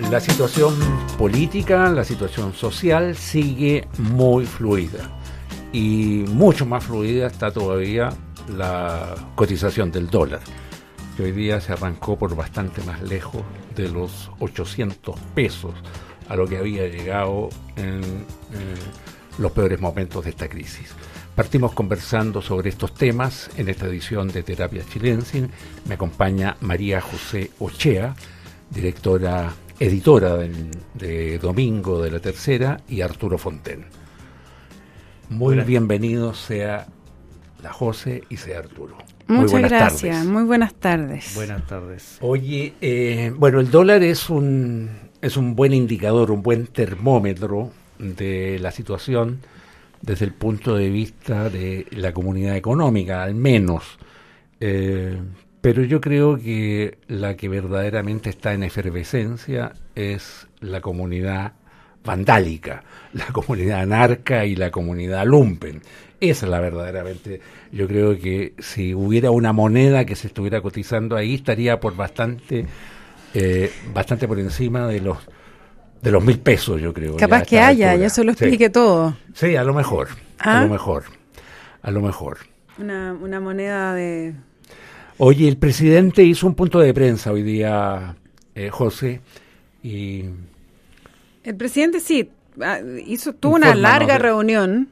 La situación política, la situación social sigue muy fluida y mucho más fluida está todavía la cotización del dólar, que hoy día se arrancó por bastante más lejos de los 800 pesos a lo que había llegado en los peores momentos de esta crisis. Partimos conversando sobre estos temas en esta edición de Terapia Chilensis. Me acompaña María José Ochea, editora de Domingo de la Tercera, y Arturo Fonten. Muy bienvenido sea la José y sea Arturo. Muchas gracias, tardes. Muy buenas tardes. Buenas tardes. Oye, el dólar es un buen indicador, un buen termómetro de la situación desde el punto de vista de la comunidad económica, al menos. Pero yo creo que la que verdaderamente está en efervescencia es la comunidad vandálica, la comunidad anarca y la comunidad lumpen. Esa es la verdaderamente. Yo creo que si hubiera una moneda que se estuviera cotizando ahí, estaría por bastante por encima de los 1.000 pesos, yo creo. Capaz que haya, y eso lo explique todo. Sí, a lo mejor. Una moneda de... Oye, el presidente hizo un punto de prensa hoy día, José, y... El presidente tuvo una larga reunión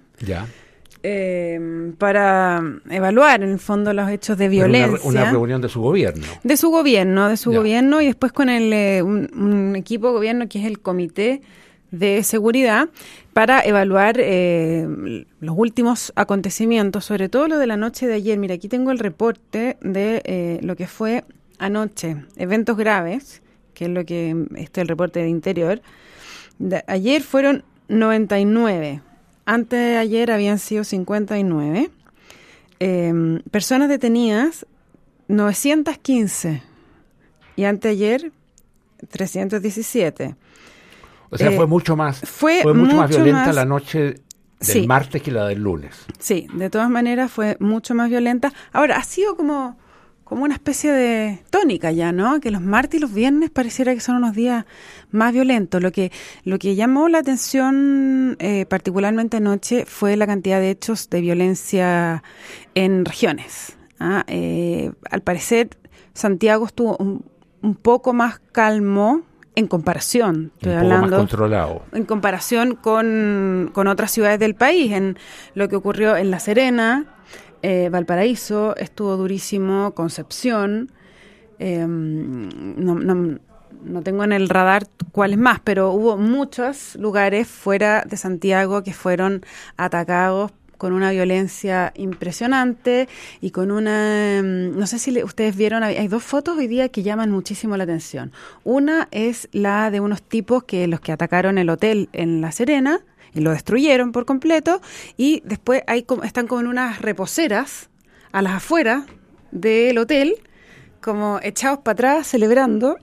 para evaluar en el fondo los hechos de violencia. Una reunión de su gobierno. De su gobierno, y después con un equipo de gobierno que es el Comité de Seguridad, para evaluar los últimos acontecimientos, sobre todo lo de la noche de ayer. Mira, aquí tengo el reporte de lo que fue anoche, eventos graves, que es lo que el reporte de Interior. Ayer fueron 99, antes de ayer habían sido 59, personas detenidas 915 y antes de ayer 317. O sea, fue mucho más violenta la noche del martes que la del lunes. Sí, de todas maneras fue mucho más violenta. Ahora, ha sido como una especie de tónica ya, ¿no? Que los martes y los viernes pareciera que son unos días más violentos. Lo que llamó la atención particularmente anoche fue la cantidad de hechos de violencia en regiones. Al parecer, Santiago estuvo un poco más calmo en comparación, más controlado. En comparación con otras ciudades del país, en lo que ocurrió en La Serena, Valparaíso, estuvo durísimo, Concepción, no tengo en el radar cuáles más, pero hubo muchos lugares fuera de Santiago que fueron atacados con una violencia impresionante y con una... No sé si ustedes vieron, hay dos fotos hoy día que llaman muchísimo la atención. Una es la de unos tipos los que atacaron el hotel en La Serena y lo destruyeron por completo, y después están como en unas reposeras a las afueras del hotel, como echados para atrás, celebrando,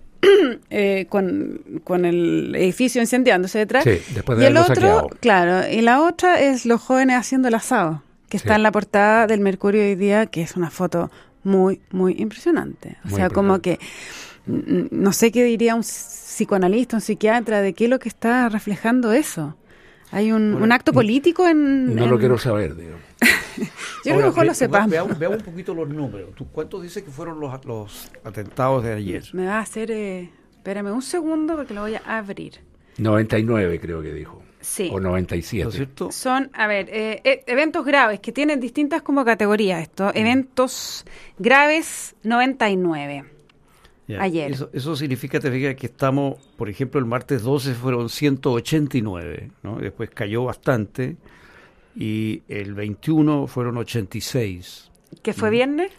con el edificio incendiándose detrás. Sí, después de y el otro, saqueado. Claro, y la otra es los jóvenes haciendo el asado, que está en la portada del Mercurio hoy día, que es una foto muy, muy impresionante. Como que no sé qué diría un psicoanalista, un psiquiatra, de qué es lo que está reflejando eso. Hay un acto político lo quiero saber, digo. Yo creo que mejor lo sepas. Veamos un poquito los números. ¿Cuántos dices que fueron los atentados de ayer? Me va a hacer... espérame un segundo porque lo voy a abrir. 99 creo que dijo. Sí. O 97. ¿No es cierto? Son, eventos graves, que tienen distintas como categorías esto. Eventos graves, 99. Ayer. Eso significa, que estamos, por ejemplo, el martes 12 fueron 189, ¿no? Después cayó bastante, y el 21 fueron 86. ¿Qué fue viernes?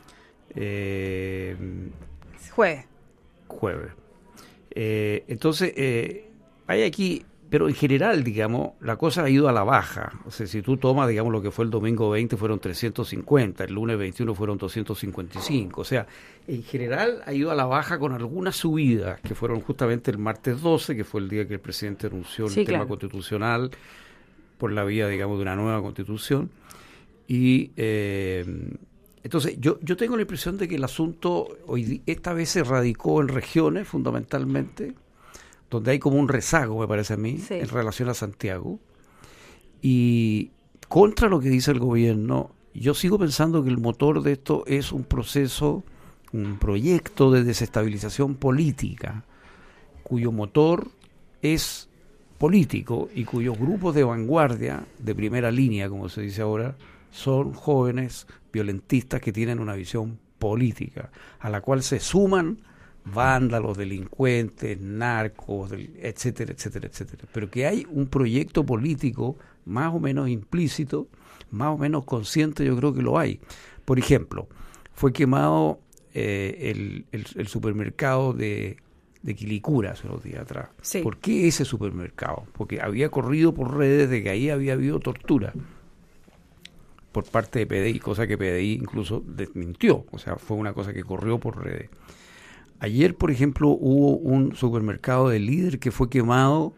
Jueves. Entonces, hay aquí, pero en general, digamos, la cosa ha ido a la baja. O sea, si tú tomas, digamos, lo que fue el domingo 20 fueron 350, el lunes 21 fueron 255. O sea, en general ha ido a la baja con algunas subidas, que fueron justamente el martes 12, que fue el día que el presidente anunció el tema constitucional por la vía, digamos, de una nueva constitución. Y entonces yo tengo la impresión de que el asunto esta vez se radicó en regiones fundamentalmente, donde hay como un rezago, me parece a mí, sí, en relación a Santiago. Y contra lo que dice el gobierno, yo sigo pensando que el motor de esto es un proceso, un proyecto de desestabilización política, cuyo motor es político y cuyos grupos de vanguardia, de primera línea, como se dice ahora, son jóvenes violentistas que tienen una visión política, a la cual se suman vándalos, delincuentes, narcos, etcétera, etcétera, etcétera. Pero que hay un proyecto político más o menos implícito, más o menos consciente, yo creo que lo hay. Por ejemplo, fue quemado el supermercado de Quilicura hace unos días atrás. sí. ¿Por qué ese supermercado? Porque había corrido por redes de que ahí había habido tortura por parte de PDI, cosa que PDI incluso desmintió, o sea, fue una cosa que corrió por redes. Ayer, por ejemplo, hubo un supermercado de Líder que fue quemado,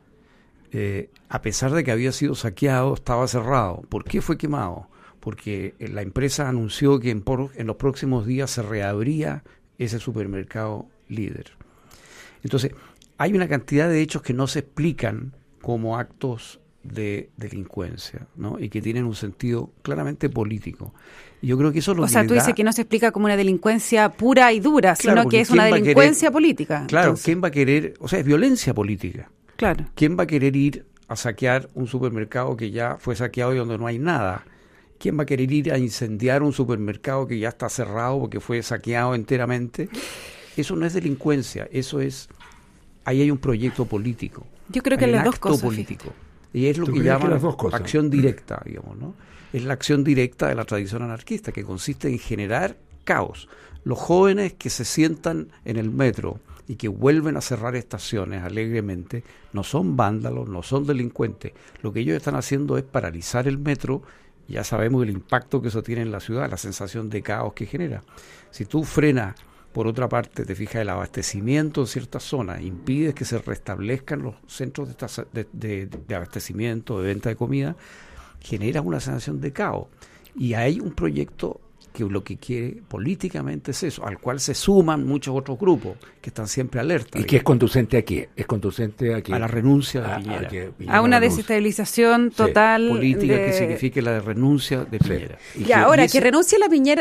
a pesar de que había sido saqueado, estaba cerrado. ¿Por qué fue quemado? Porque la empresa anunció que en los próximos días se reabría ese supermercado Líder. Entonces, hay una cantidad de hechos que no se explican como actos de delincuencia, ¿no? Y que tienen un sentido claramente político. Y yo creo que eso es lo que tú dices que no se explica como una delincuencia pura y dura, claro, sino que es una delincuencia política. Claro, entonces. ¿Quién va a querer? O sea, es violencia política. Claro. ¿Quién va a querer ir a saquear un supermercado que ya fue saqueado y donde no hay nada? ¿Quién va a querer ir a incendiar un supermercado que ya está cerrado porque fue saqueado enteramente? Eso no es delincuencia, eso es... Ahí hay un proyecto político. Yo creo que hay las un dos acto cosas. político. Y es lo que llaman acción directa, digamos, ¿no? Es la acción directa de la tradición anarquista, que consiste en generar caos. Los jóvenes que se sientan en el metro y que vuelven a cerrar estaciones alegremente, no son vándalos, no son delincuentes. Lo que ellos están haciendo es paralizar el metro. Ya sabemos el impacto que eso tiene en la ciudad, la sensación de caos que genera. Si tú frenas, por otra parte, te fijas, el abastecimiento en ciertas zonas, impides que se restablezcan los centros de abastecimiento, de venta de comida, genera una sensación de caos. Y hay un proyecto que lo que quiere políticamente es eso, al cual se suman muchos otros grupos que están siempre alerta. ¿Y qué es conducente a qué? Es conducente a qué? A la renuncia de Piñera. A una desestabilización total. Política que signifique la renuncia de Piñera. Y ahora, que renuncie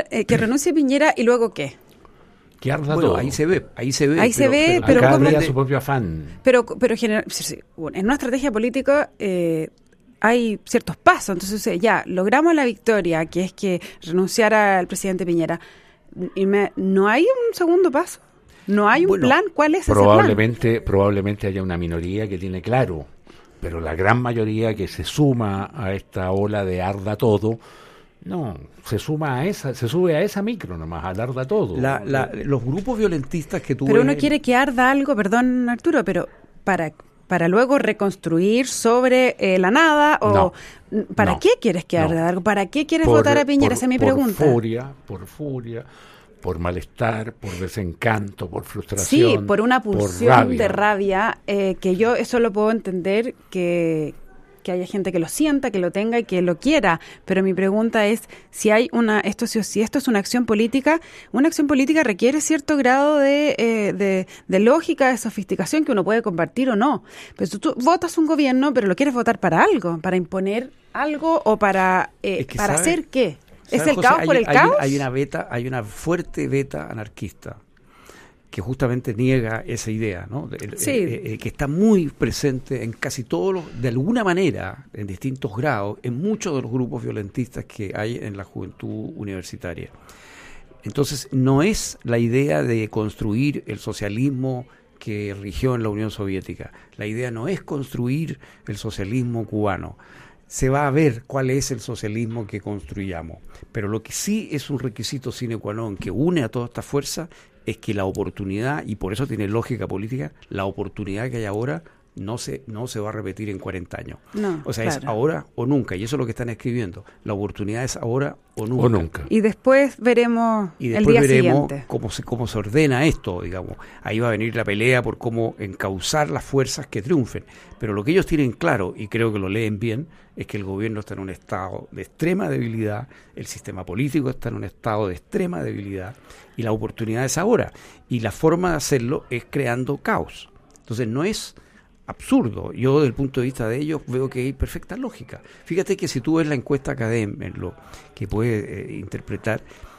Piñera y luego ¿qué? Que arda bueno, todo. ahí se ve. Pero cada ¿cómo? día su propio afán. Pero en una estrategia política hay ciertos pasos. Entonces, ya logramos la victoria, que es que renunciara al presidente Piñera. ¿No hay un segundo paso? ¿No hay un plan? ¿Cuál es ese plan? Probablemente haya una minoría que tiene claro, pero la gran mayoría que se suma a esta ola de arda todo, no, se sube a esa micro nomás, al arda todo. Los grupos violentistas que tú Pero ves uno quiere que arda algo, perdón Arturo, pero para luego reconstruir sobre la nada, o ¿para qué quieres que arda algo? ¿Para qué quieres votar a Piñera? Esa es mi pregunta. Por furia, por malestar, por desencanto, por frustración. Sí, por una pulsión de rabia, que yo eso lo puedo entender, que haya gente que lo sienta, que lo tenga y que lo quiera, pero mi pregunta es si esto es una acción política requiere cierto grado de lógica, de sofisticación que uno puede compartir o no. Pero si tú votas un gobierno, pero lo quieres votar para algo, para imponer algo o para hacer ¿qué? ¿Es el caos por el caos? Hay una fuerte beta anarquista que justamente niega esa idea, ¿no? Que está muy presente en casi todos de alguna manera, en distintos grados, en muchos de los grupos violentistas que hay en la juventud universitaria. Entonces, no es la idea de construir el socialismo que rigió en la Unión Soviética. La idea no es construir el socialismo cubano. Se va a ver cuál es el socialismo que construyamos. Pero lo que sí es un requisito sine qua non que une a toda esta fuerza es que la oportunidad, y por eso tiene lógica política, la oportunidad que hay ahora no se va a repetir en 40 años. No, o sea, claro. Es ahora o nunca, y eso es lo que están escribiendo. La oportunidad es ahora o nunca. Y después veremos el día siguiente. Cómo se ordena esto, digamos. Ahí va a venir la pelea por cómo encauzar las fuerzas que triunfen. Pero lo que ellos tienen claro, y creo que lo leen bien, es que el gobierno está en un estado de extrema debilidad, el sistema político está en un estado de extrema debilidad, y la oportunidad es ahora. Y la forma de hacerlo es creando caos. Entonces no es absurdo. Yo, desde el punto de vista de ellos, veo que hay perfecta lógica. Fíjate que si tú ves la encuesta Academia, lo que puede interpretar,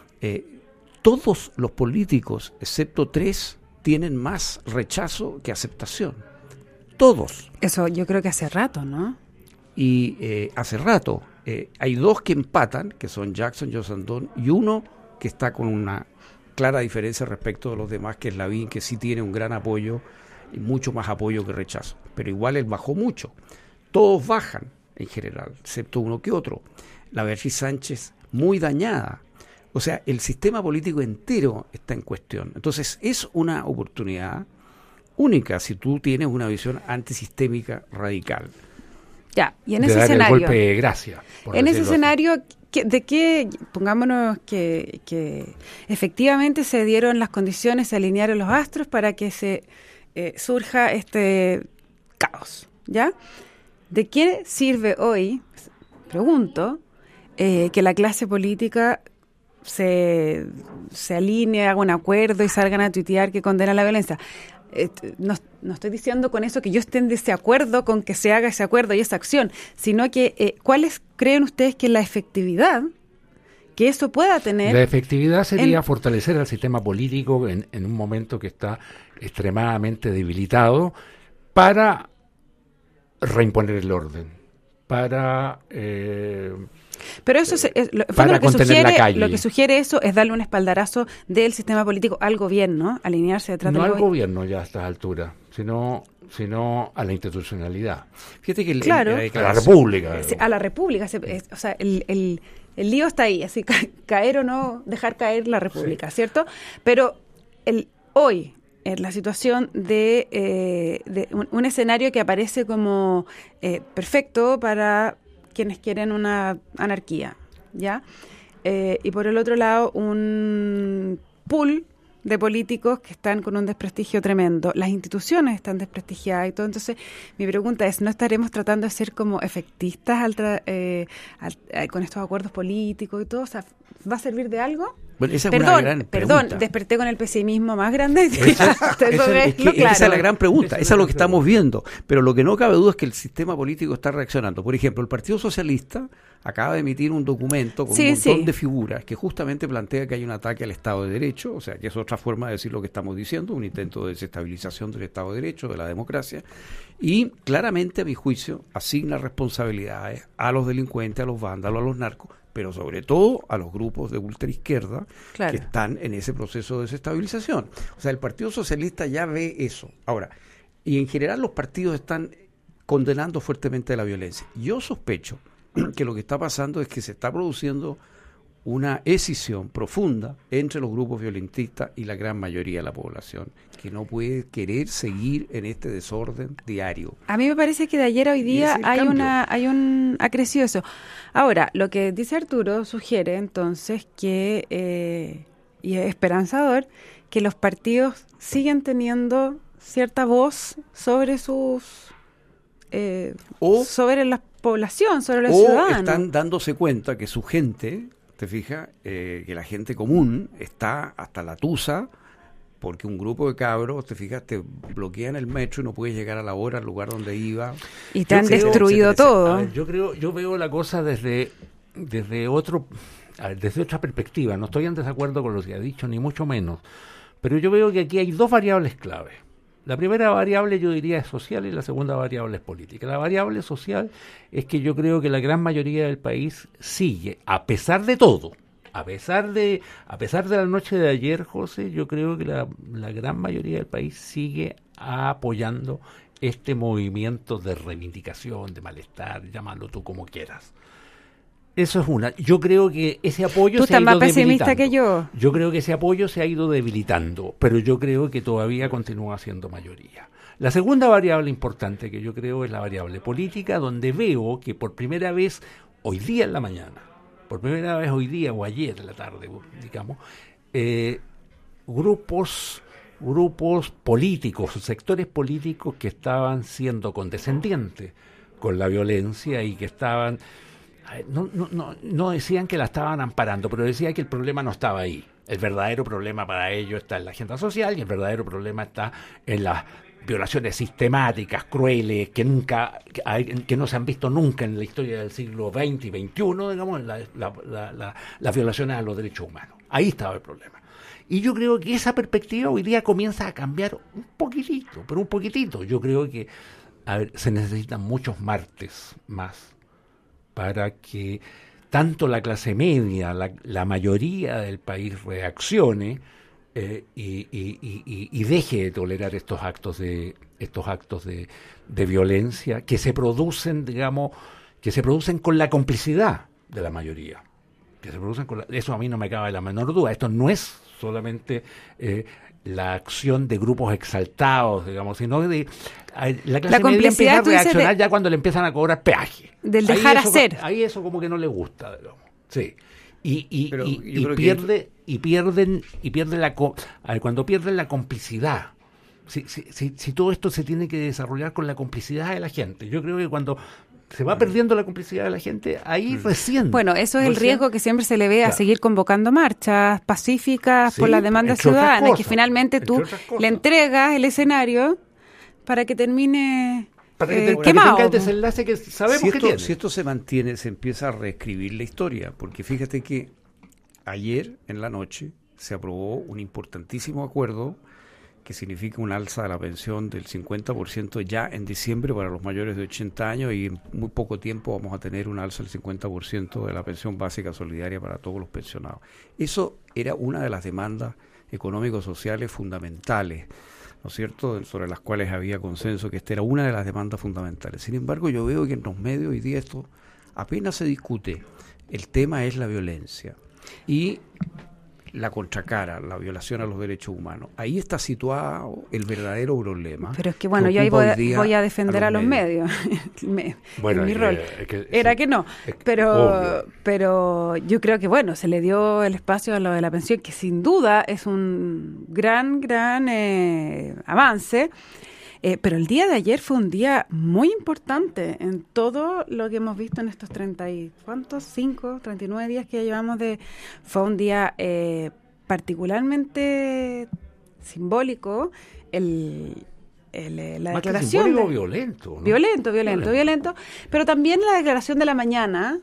todos los políticos, excepto 3, tienen más rechazo que aceptación. Todos. Eso yo creo que hace rato, ¿no? Y hace rato. Hay 2 que empatan, que son Jackson, Josandón, y uno que está con una clara diferencia respecto de los demás, que es Lavín, que sí tiene un gran apoyo, y mucho más apoyo que rechazo. Pero igual él bajó mucho. Todos bajan en general, excepto uno que otro. La Beatriz Sánchez muy dañada. O sea, el sistema político entero está en cuestión. Entonces es una oportunidad única si tú tienes una visión antisistémica radical. Ya, y en de ese dar escenario. El golpe de gracia. En ese escenario, pongámonos que efectivamente se dieron las condiciones, se alinearon los astros para que se surja este caos, ¿ya? ¿De qué sirve hoy, pregunto, que la clase política se alinee, haga un acuerdo y salgan a tuitear que condena la violencia? No estoy diciendo con eso que yo esté en desacuerdo con que se haga ese acuerdo y esa acción, sino que ¿cuáles creen ustedes que la efectividad que eso pueda tener? La efectividad sería fortalecer al sistema político en un momento que está extremadamente debilitado para reimponer el orden, para... Pero eso lo que sugiere eso es darle un espaldarazo del sistema político al gobierno, alinearse detrás del gobierno. No al gobierno ya a estas alturas, sino a la institucionalidad. Fíjate que a la República. A la República. O sea, el lío está ahí, así caer o no dejar caer la República, sí. ¿Cierto? Pero hoy, en la situación de un escenario que aparece como perfecto para quienes quieren una anarquía, ¿ya? Y por el otro lado, un pool de políticos que están con un desprestigio tremendo. Las instituciones están desprestigiadas y todo. Entonces, mi pregunta es, ¿no estaremos tratando de ser como efectistas con estos acuerdos políticos y todo? O sea, ¿va a servir de algo? Bueno, esa es una gran pregunta. Desperté con el pesimismo más grande. Esa es la gran pregunta, esa es lo que estamos viendo. Pero lo que no cabe duda es que el sistema político está reaccionando. Por ejemplo, el Partido Socialista acaba de emitir un documento con un montón de figuras que justamente plantea que hay un ataque al Estado de Derecho, o sea, que es otra forma de decir lo que estamos diciendo, un intento de desestabilización del Estado de Derecho, de la democracia, y claramente, a mi juicio, asigna responsabilidades a los delincuentes, a los vándalos, a los narcos, pero sobre todo a los grupos de ultraizquierda que están en ese proceso de desestabilización. O sea, el Partido Socialista ya ve eso. Ahora, y en general los partidos están condenando fuertemente la violencia. Yo sospecho que lo que está pasando es que se está produciendo una escisión profunda entre los grupos violentistas y la gran mayoría de la población, que no puede querer seguir en este desorden diario. A mí me parece que de ayer a hoy día ha crecido eso. Ahora, lo que dice Arturo sugiere entonces que, y es esperanzador, que los partidos siguen teniendo cierta voz sobre sus... sobre la población, sobre los ciudadanos. O están dándose cuenta que su gente... Te fijas que la gente común está hasta la tusa porque un grupo de cabros, te fijas, te bloquean el metro y no puedes llegar a la hora al lugar donde iba. Y te han destruido todo. Ver, yo veo la cosa desde otra perspectiva. No estoy en desacuerdo con lo que ha dicho, ni mucho menos. Pero yo veo que aquí hay 2 variables claves. La primera variable yo diría es social y la segunda variable es política. La variable social es que yo creo que la gran mayoría del país sigue, a pesar de todo, a pesar de la noche de ayer, José, yo creo que la gran mayoría del país sigue apoyando este movimiento de reivindicación, de malestar, llámalo tú como quieras. Eso es una. Yo creo que ese apoyo se ha ido debilitando. ¿Tú estás más pesimista que yo? Yo creo que ese apoyo se ha ido debilitando, pero yo creo que todavía continúa siendo mayoría. La segunda variable importante que yo creo es la variable política, donde veo que por primera vez hoy día en la mañana, por primera vez hoy día o ayer en la tarde, digamos, grupos políticos, sectores políticos que estaban siendo condescendientes con la violencia y que estaban... No decían que la estaban amparando, pero decían que el problema no estaba ahí. El verdadero problema para ellos está en la agenda social y el verdadero problema está en las violaciones sistemáticas, crueles, que no se han visto nunca en la historia del siglo XX y XXI, digamos, las violaciones a los derechos humanos. Ahí estaba el problema. Y yo creo que esa perspectiva hoy día comienza a cambiar un poquitito, pero un poquitito. Yo creo que se necesitan muchos martes más para que tanto la clase media, la mayoría del país reaccione y deje de tolerar estos actos de violencia que se producen, digamos, con la complicidad de la mayoría. Eso a mí no me cabe la menor duda. Esto no es solamente la acción de grupos exaltados, digamos, sino de la clase media empieza a reaccionar ya cuando le empiezan a cobrar peaje. Del dejar hacer. Ahí eso como que no le gusta, digamos. Sí. Cuando pierden la complicidad. Si todo esto se tiene que desarrollar con la complicidad de la gente. Yo creo que cuando se va perdiendo la complicidad de la gente, ahí recién. Bueno, eso es el riesgo que siempre se le ve a seguir convocando marchas pacíficas por las demandas ciudadanas, que finalmente tú le entregas el escenario para que termine quemado. Que tenga el desenlace que sabemos que tiene. Si esto se mantiene, se empieza a reescribir la historia, porque fíjate que ayer en la noche se aprobó un importantísimo acuerdo que significa un alza de la pensión del 50% ya en diciembre para los mayores de 80 años y en muy poco tiempo vamos a tener un alza del 50% de la pensión básica solidaria para todos los pensionados. Eso era una de las demandas económico-sociales fundamentales, ¿no es cierto?, sobre las cuales había consenso, que esta era una de las demandas fundamentales. Sin embargo, yo veo que en los medios hoy día esto apenas se discute. El tema es la violencia y la contracara, la violación a los derechos humanos. Ahí está situado el verdadero problema. Pero es que bueno, yo ahí voy a defender a los medios. Bueno, mi rol era que no, pero yo creo que bueno, se le dio el espacio a lo de la pensión, que sin duda es un gran avance. Pero el día de ayer fue un día muy importante en todo lo que hemos visto en estos 39 días que ya llevamos fue un día particularmente simbólico, la más declaración. Simbólico, violento, ¿no? Violento, pero también la declaración de la mañana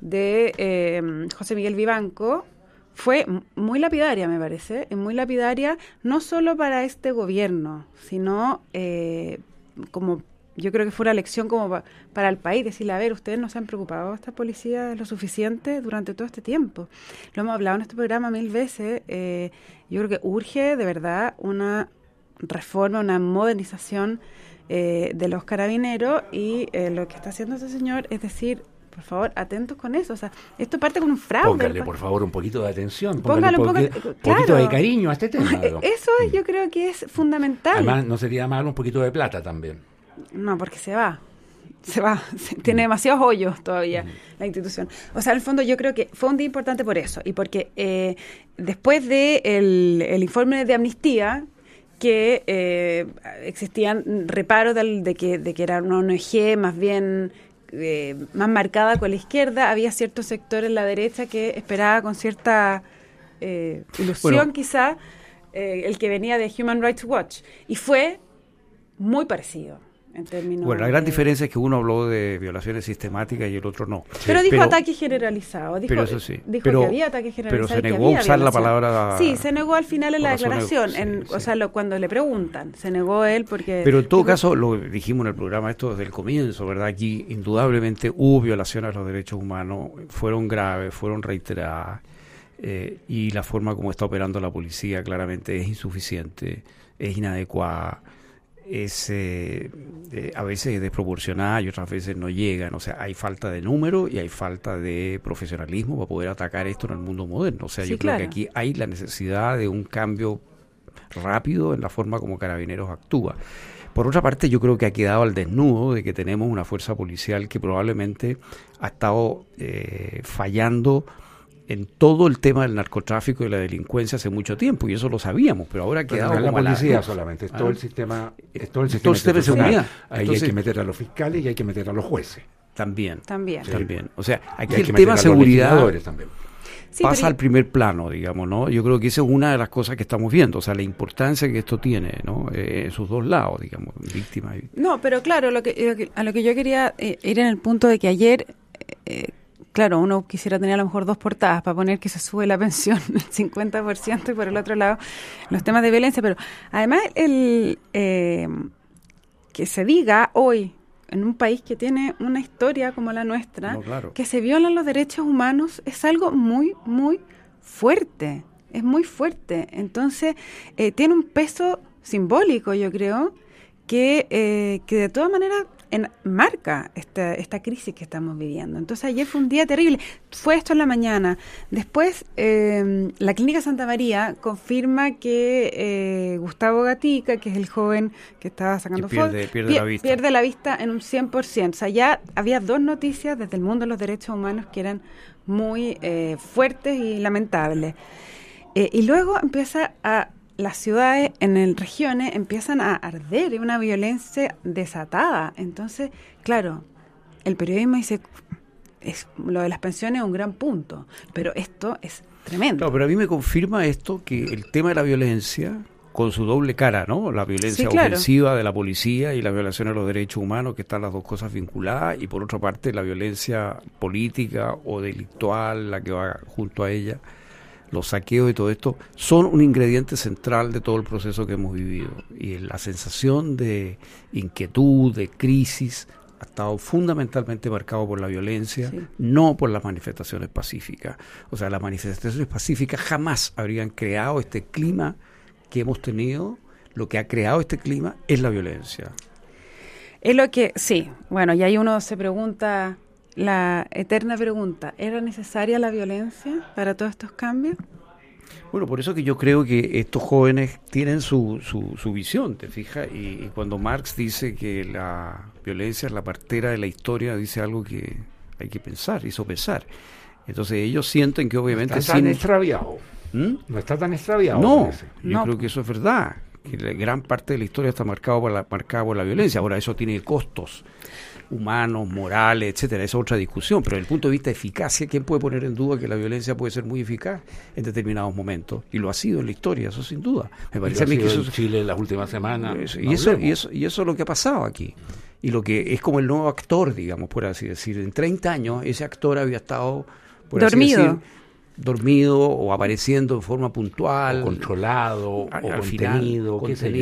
de José Miguel Vivanco. Fue muy lapidaria, me parece, muy lapidaria, no solo para este gobierno, sino como yo creo que fue una lección como para el país, decirle, a ver, ustedes no se han preocupado de esta policía lo suficiente durante todo este tiempo. Lo hemos hablado en este programa 1000 veces, yo creo que urge de verdad una reforma, una modernización de los carabineros y lo que está haciendo este señor es decir, por favor, atentos con eso. O sea, esto parte con un fraude. Póngale, por favor, un poquito de atención. Póngale un poquito de cariño a este tema. Eso yo creo que es fundamental. Además, no sería malo un poquito de plata también. No, porque se va. Tiene demasiados hoyos todavía la institución. O sea, en el fondo yo creo que fue un día importante por eso. Y porque después de el informe de amnistía, que existían reparos de que era una ONG más bien más marcada con la izquierda, había cierto sector en la derecha que esperaba con cierta ilusión quizá el que venía de Human Rights Watch, y fue muy parecido en términos. Bueno, la gran diferencia es que uno habló de violaciones sistemáticas y el otro no. Pero dijo ataque generalizado. Pero eso sí. Dijo que había ataque generalizado. Pero se negó a usar la palabra. Sí, se negó al final en la declaración. O sea, cuando le preguntan, se negó él porque. Pero en todo caso, lo dijimos en el programa esto desde el comienzo, ¿verdad? Aquí indudablemente hubo violaciones a los derechos humanos, fueron graves, fueron reiteradas. Y la forma como está operando la policía claramente es insuficiente, es inadecuada. Es a veces desproporcionada y otras veces no llegan. O sea, hay falta de número y hay falta de profesionalismo para poder atacar esto en el mundo moderno. O sea, yo creo que aquí hay la necesidad de un cambio rápido en la forma como Carabineros actúa. Por otra parte, yo creo que ha quedado al desnudo de que tenemos una fuerza policial que probablemente ha estado fallando en todo el tema del narcotráfico y la delincuencia hace mucho tiempo, y eso lo sabíamos, pero ahora ha quedado como la policía solamente, es todo el sistema, de seguridad. Ahí hay que meter a los fiscales y hay que meter a los jueces. También. Sí. O sea, aquí el tema seguridad. pasa al primer plano, digamos, ¿no? Yo creo que esa es una de las cosas que estamos viendo, o sea, la importancia que esto tiene, ¿no? En sus dos lados, digamos, víctimas. No, pero claro, a lo que yo quería ir en el punto de que ayer, claro, uno quisiera tener a lo mejor dos portadas para poner que se sube la pensión el 50% y por el otro lado los temas de violencia, pero además que se diga hoy en un país que tiene una historia como la nuestra, no, claro, que se violan los derechos humanos es algo muy, muy fuerte, es muy fuerte. Entonces, tiene un peso simbólico, yo creo, que de todas maneras marca esta crisis que estamos viviendo. Entonces, ayer fue un día terrible. Fue esto en la mañana. Después, la Clínica Santa María confirma que Gustavo Gatica, que es el joven que estaba sacando fotos, pierde la vista en un 100%. O sea, ya había dos noticias desde el mundo de los derechos humanos que eran muy fuertes y lamentables. Y luego empieza las ciudades regiones empiezan a arder, es una violencia desatada. Entonces, claro, el periodismo dice, lo de las pensiones es un gran punto, pero esto es tremendo. Claro, pero a mí me confirma esto, que el tema de la violencia, con su doble cara, ¿no? La violencia ofensiva de la policía y la violación a los derechos humanos, que están las dos cosas vinculadas, y por otra parte la violencia política o delictual, la que va junto a ella, los saqueos y todo esto, son un ingrediente central de todo el proceso que hemos vivido. Y la sensación de inquietud, de crisis, ha estado fundamentalmente marcado por la violencia, no por las manifestaciones pacíficas. O sea, las manifestaciones pacíficas jamás habrían creado este clima que hemos tenido. Lo que ha creado este clima es la violencia. Es lo que, sí, bueno, y ahí uno se pregunta... La eterna pregunta, ¿era necesaria la violencia para todos estos cambios? Bueno, por eso que yo creo que estos jóvenes tienen su visión, ¿te fijas? Y cuando Marx dice que la violencia es la partera de la historia, dice algo que hay que pensar, hizo pensar. Entonces ellos sienten que obviamente... No está tan extraviado. No está tan extraviado. No, yo creo que eso es verdad, que la gran parte de la historia está marcada por la violencia. Ahora, eso tiene costos humanos, morales, etcétera, esa es otra discusión, pero desde el punto de vista de eficacia, ¿quién puede poner en duda que la violencia puede ser muy eficaz en determinados momentos? Y lo ha sido en la historia, eso sin duda. Me parece a mí que eso en Chile en las últimas semanas. Y eso es lo que ha pasado aquí. Y lo que es como el nuevo actor, digamos, por así decir. En 30 años ese actor había estado, por dormido. Así decir, dormido o apareciendo en forma puntual, o controlado, o contenido,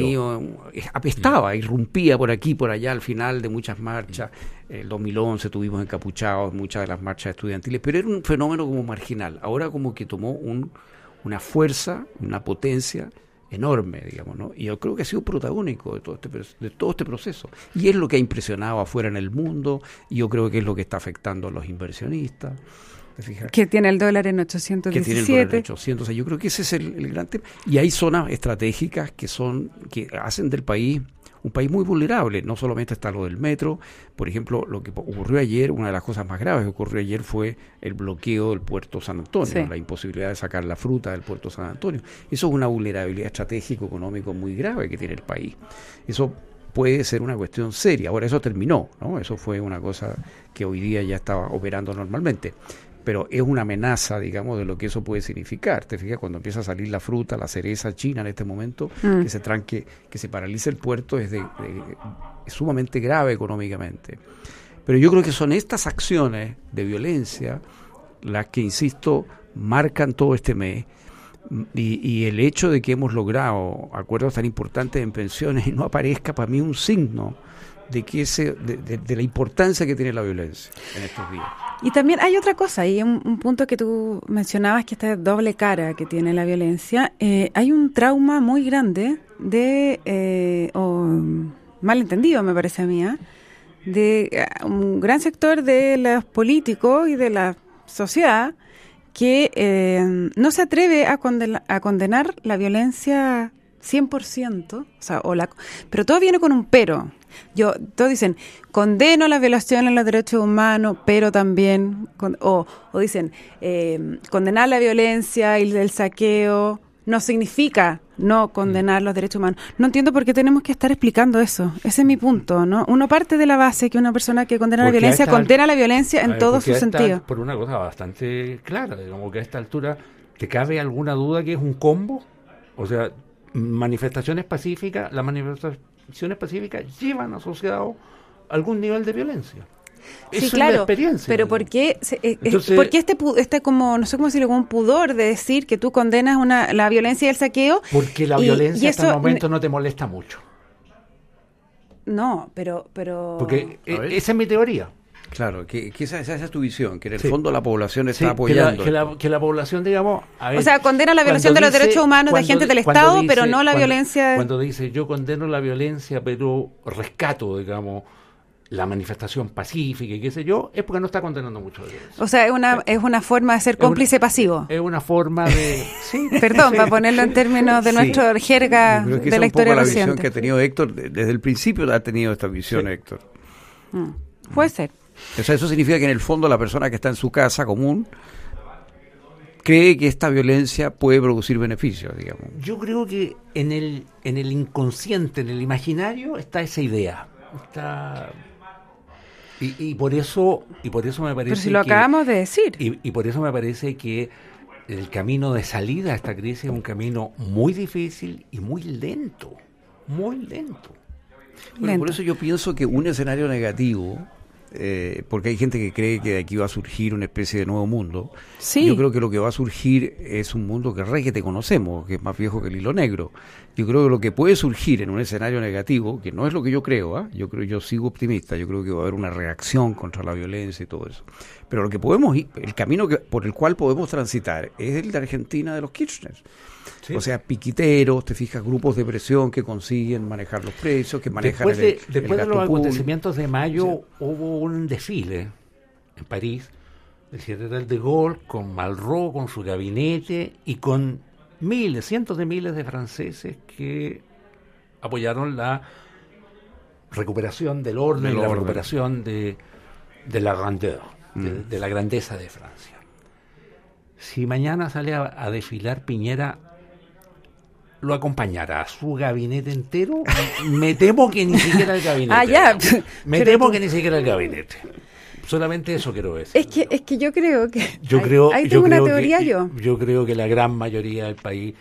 apestaba, irrumpía por aquí, por allá al final de muchas marchas. El 2011 tuvimos encapuchados muchas de las marchas estudiantiles, pero era un fenómeno como marginal. Ahora como que tomó una fuerza, una potencia enorme, digamos, ¿no? Y yo creo que ha sido protagónico de todo este proceso. Y es lo que ha impresionado afuera en el mundo, y yo creo que es lo que está afectando a los inversionistas. Que tiene el dólar en 817. Que tiene el dólar en 800. O sea, yo creo que ese es el gran tema. Y hay zonas estratégicas que hacen del país un país muy vulnerable. No solamente está lo del metro. Por ejemplo, lo que ocurrió ayer, una de las cosas más graves que ocurrió ayer fue el bloqueo del puerto San Antonio, la imposibilidad de sacar la fruta del puerto San Antonio. Eso es una vulnerabilidad estratégico-económico muy grave que tiene el país. Eso puede ser una cuestión seria. Ahora, eso terminó, ¿no? Eso fue una cosa que hoy día ya estaba operando normalmente. Pero es una amenaza, digamos, de lo que eso puede significar. Te fijas, cuando empieza a salir la fruta, la cereza china en este momento, que se tranque, que se paralice el puerto, es sumamente grave económicamente. Pero yo creo que son estas acciones de violencia las que, insisto, marcan todo este mes. Y el hecho de que hemos logrado acuerdos tan importantes en pensiones y no aparezca para mí un signo de que de la importancia que tiene la violencia en estos días. Y también hay otra cosa, y un punto que tú mencionabas, que esta doble cara que tiene la violencia. Hay un trauma muy grande malentendido, me parece a mí, de un gran sector de los políticos y de la sociedad que no se atreve a condenar la violencia 100%, o sea, pero todo viene con un pero. Todos dicen, condeno la violación a los derechos humanos, pero también, o dicen, condenar la violencia y el saqueo no significa no condenar los derechos humanos. No entiendo por qué tenemos que estar explicando eso. Ese es mi punto, ¿no? Uno parte de la base que una persona que condena la violencia condena la violencia en todo su sentido. Por una cosa bastante clara, digamos que a esta altura ¿te cabe alguna duda que es un combo? O sea, manifestaciones pacíficas, las manifestaciones pacíficas llevan asociado algún nivel de violencia. Sí, claro, es experiencia, pero ¿por qué, entonces, ¿por qué este como, no sé cómo decirlo, como un pudor de decir que tú condenas la violencia y el saqueo? Porque la violencia hasta el momento no te molesta mucho. No, pero... Porque esa es mi teoría. Claro, que esa es tu visión, que en el fondo la población está apoyando. Que la población, digamos... A ver, o sea, condena la violación de los derechos humanos de agentes del Estado, pero no la violencia... Cuando dice, yo condeno la violencia, pero rescato, digamos, la manifestación pacífica y qué sé yo, es porque no está condenando mucho de eso. O sea, es una forma de ser cómplice pasivo. Es una forma de... Sí, perdón, para ponerlo en términos de nuestra jerga de la historia reciente. La visión que ha tenido Héctor, desde el principio ha tenido esta visión, Héctor. Puede ser. O sea, eso significa que en el fondo la persona que está en su casa común cree que esta violencia puede producir beneficios, digamos. Yo creo que en el inconsciente, en el imaginario, está esa idea. Y por eso me parece. Pero si lo acabamos de decir. Y por eso me parece que el camino de salida a esta crisis es un camino muy difícil y muy lento. Muy lento. Bueno, por eso yo pienso que un escenario negativo, porque hay gente que cree que de aquí va a surgir una especie de nuevo mundo. Sí. Yo creo que lo que va a surgir es un mundo que te conocemos, que es más viejo que el hilo negro. Yo creo que lo que puede surgir en un escenario negativo, que no es lo que yo creo, yo sigo optimista, yo creo que va a haber una reacción contra la violencia y todo eso. Pero lo que podemos ir, el camino por el cual podemos transitar es el de Argentina de los Kirchner. Sí. O sea, piquiteros, te fijas, grupos de presión que consiguen manejar los precios, que manejan después de los acontecimientos de mayo, hubo un desfile en París del general de Gaulle con Malraux, con su gabinete y con cientos de miles de franceses que apoyaron la recuperación del orden, la recuperación de la grandeur, de la grandeza de Francia. Si mañana sale a desfilar Piñera, ¿lo acompañará a su gabinete entero? Me temo que ni siquiera el gabinete. Me temo que ni siquiera el gabinete. Solamente eso quiero decir. Es que yo creo que... Ahí tengo una teoría yo. Yo creo que la gran mayoría del país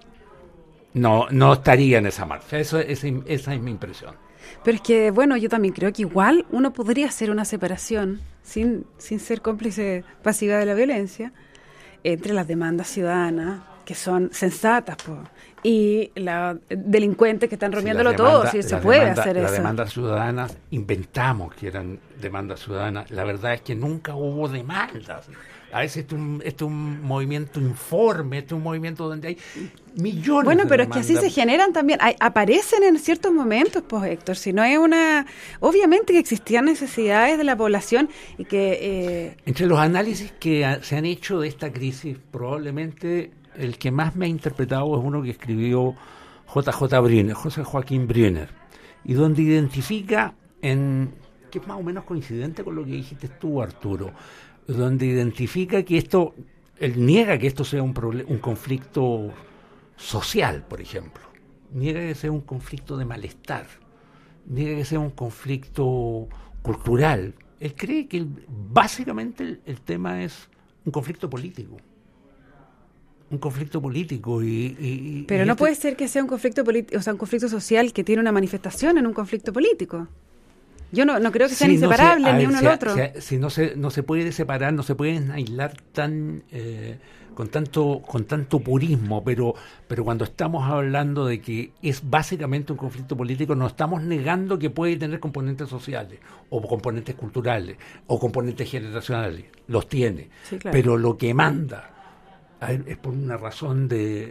no estaría en esa marcha. Esa es mi impresión. Pero es que, bueno, yo también creo que igual uno podría hacer una separación, sin ser cómplice pasiva de la violencia, entre las demandas ciudadanas, que son sensatas, y los delincuentes que están rompiéndolo todo, si se puede hacer eso. Las demandas ciudadanas, inventamos que eran demandas ciudadanas. La verdad es que nunca hubo demandas. A veces este es un movimiento informe, este es un movimiento donde hay millones de demandas. Bueno, pero es que así se generan también, aparecen en ciertos momentos, Héctor, si no es obviamente que existían necesidades de la población y que... Entre los análisis que se han hecho de esta crisis, probablemente el que más me ha interpretado es uno que escribió José Joaquín Brunner, y donde identifica, que es más o menos coincidente con lo que dijiste tú, Arturo, donde identifica que él niega que esto sea un conflicto social, por ejemplo, niega que sea un conflicto de malestar, niega que sea un conflicto cultural. Él cree que básicamente el tema es un conflicto político. Pero no puede ser que sea un conflicto político, o sea, un conflicto social que tiene una manifestación en un conflicto político. Yo no creo que sean inseparables ni uno al otro. Si no se puede separar, no se pueden aislar con tanto purismo, pero cuando estamos hablando de que es básicamente un conflicto político, no estamos negando que puede tener componentes sociales, o componentes culturales, o componentes generacionales. Los tiene. Sí, claro. Pero lo que manda es por una razón de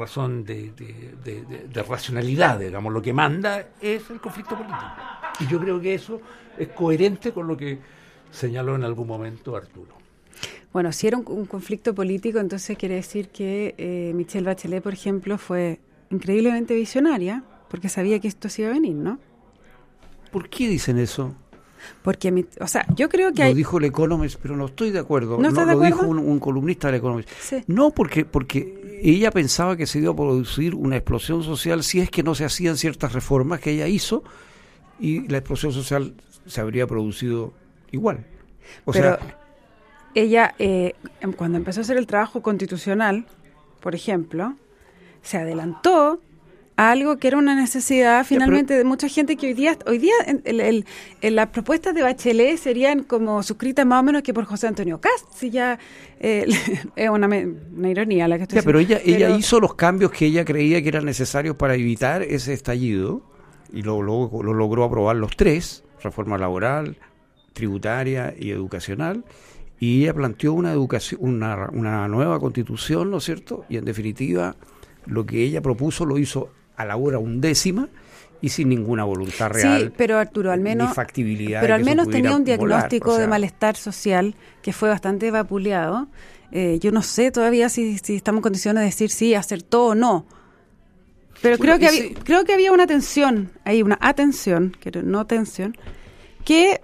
racionalidad, digamos, lo que manda es el conflicto político. Y yo creo que eso es coherente con lo que señaló en algún momento Arturo. Bueno, si era un conflicto político, entonces quiere decir que Michelle Bachelet, por ejemplo, fue increíblemente visionaria, porque sabía que esto se iba a venir, ¿no? ¿Por qué dicen eso? Porque, yo creo que lo dijo el Economist, pero no estoy de acuerdo. ¿No estás de lo acuerdo? Dijo un columnista del Economist. Sí. No, porque ella pensaba que se iba a producir una explosión social si es que no se hacían ciertas reformas que ella hizo, y la explosión social se habría producido igual. Pero ella, cuando empezó a hacer el trabajo constitucional, por ejemplo, se adelantó a algo que era una necesidad finalmente de mucha gente, que hoy día las propuestas de Bachelet serían como suscritas más o menos que por José Antonio Kast. Si ya es una ironía la que estoy diciendo. Pero ella hizo los cambios que ella creía que eran necesarios para evitar ese estallido, y lo logró aprobar los tres: reforma laboral, tributaria y educacional. Y ella planteó una nueva constitución, ¿no es cierto? Y en definitiva, lo que ella propuso lo hizo a la hora 1/10 y sin ninguna voluntad real. Sí, pero Arturo, al menos, ni factibilidad. Pero al menos tenía un volar, diagnóstico o sea, de malestar social que fue bastante vapuleado. Yo no sé todavía si estamos en condiciones de decir si acertó o no. Pero creo que había una tensión, hay una atención, no tensión, que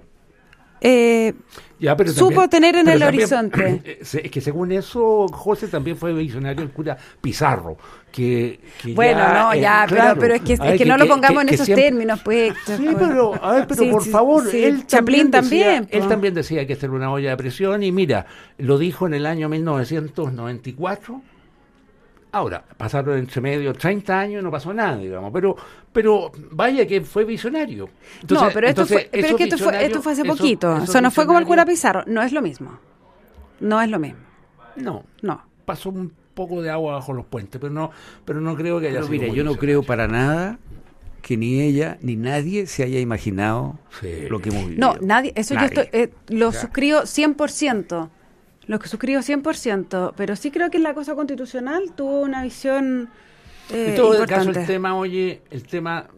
supo tener en el horizonte. Es que según eso, José también fue visionario el cura Pizarro. Pero es que no lo pongamos en esos términos, pues. Sí, pero por favor, él Chaplin también. Él también decía que esta era una olla de presión, y mira, lo dijo en el año 1994. Ahora, pasaron entre medio 30 años y no pasó nada, digamos, pero vaya que fue visionario. Entonces, esto fue hace poquito. Eso no fue como el cura Pizarro. No es lo mismo. No. Pasó un poco de agua bajo los puentes, pero no creo que haya sido. Mira, yo no creo para nada que ni ella ni nadie se haya imaginado lo que hemos vivido. No, nadie. Eso nadie. Lo suscribo 100%. Lo que suscribo 100%, pero sí creo que en la cosa constitucional tuvo una visión en todo importante. caso, el tema,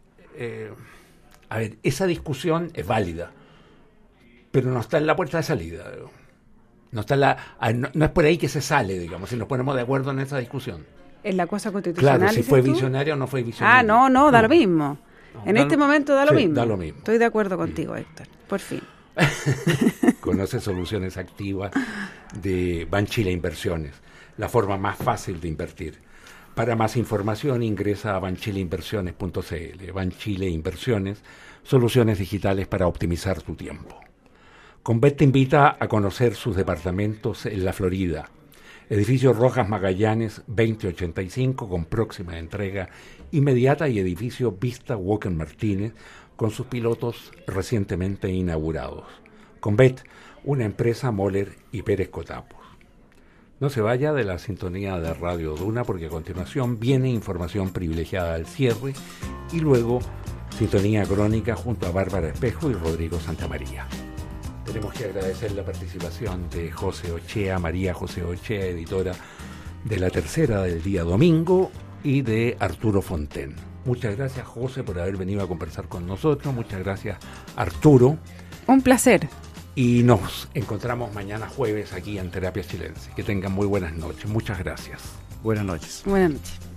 a ver, esa discusión es válida, pero no está en la puerta de salida. No es por ahí que se sale, digamos, si nos ponemos de acuerdo en esa discusión. En la cosa constitucional. Claro, si fue visionario o no fue visionario. No, da lo mismo. En este momento da lo mismo. Da lo mismo. Estoy de acuerdo contigo, Héctor, por fin. Conoce soluciones activas de Banchile Inversiones, la forma más fácil de invertir. Para más información ingresa a banchileinversiones.cl. Banchile Inversiones, soluciones digitales para optimizar tu tiempo. Convet te invita a conocer sus departamentos en la Florida. Edificio Rojas Magallanes 2085 con próxima entrega inmediata, y edificio Vista Walker Martínez con sus pilotos recientemente inaugurados. Convet, una empresa Moller y Pérez Cotapos. No se vaya de la sintonía de Radio Duna, porque a continuación viene información privilegiada al cierre y luego sintonía crónica junto a Bárbara Espejo y Rodrigo Santamaría. Tenemos que agradecer la participación de María José Ochea, editora de La Tercera del día domingo, y de Arturo Fonten. Muchas gracias, José, por haber venido a conversar con nosotros. Muchas gracias, Arturo. Un placer. Y nos encontramos mañana jueves aquí en Terapia Chilense. Que tengan muy buenas noches. Muchas gracias. Buenas noches. Buenas noches.